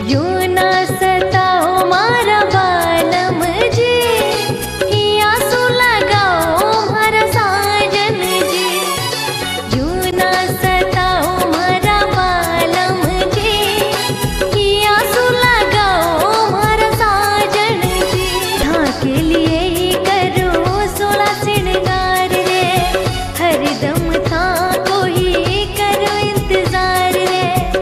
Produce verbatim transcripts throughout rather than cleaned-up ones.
यूं ना सताओ मारा बालम जी, हिया सु लगाओ मारा साजन जी। यूं ना सताओ मारा बालम जी, हिया सु लगाओ मारा साजन जी। था के लिए ही करो सोला सिंगार रे, हरदम था को ही करो इंतजार रे।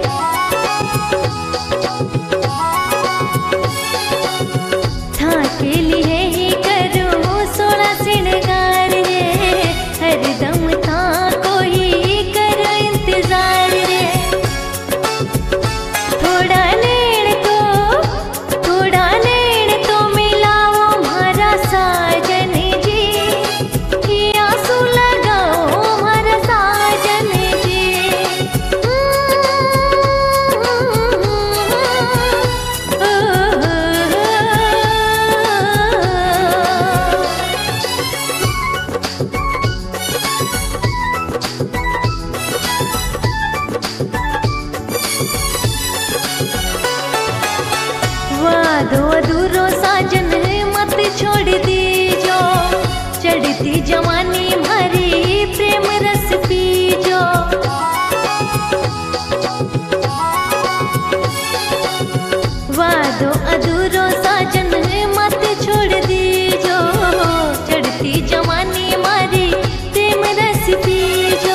के लिए ही करो सोला सिंगार रे, हरदम था को ही करो इंतजार रे। थोड़ा लेण तो थोड़ा लेण तो मिलाओ मारा साजन जी, हिया सु लगाओ मारा साजन जी। वादो अधूरो साजन मत छोड़ दीजो, चढ़ती जवानी भरी प्रेम रस पीजो। वादो अधूरो साजन मत छोड़ दीजो, चढ़ती जवानी मारी प्रेम रस पीजो।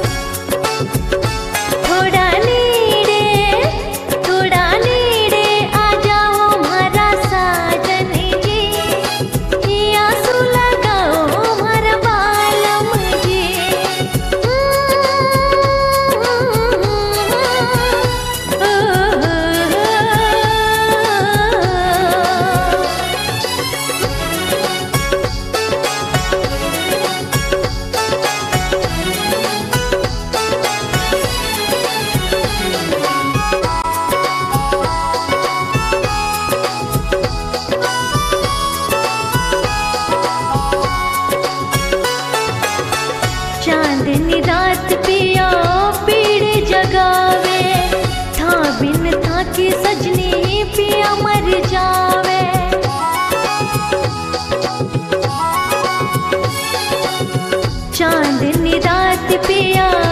थोड़ा नीड़े थोड़ा नीड़े आ जाओ मारा साजन जी, हिया सु लगाओ मारा बालम जी। चांदनी रात पिया पीड़ जगावे, था बिन था की सजनी पिया मर जावे। चांदनी रात पिया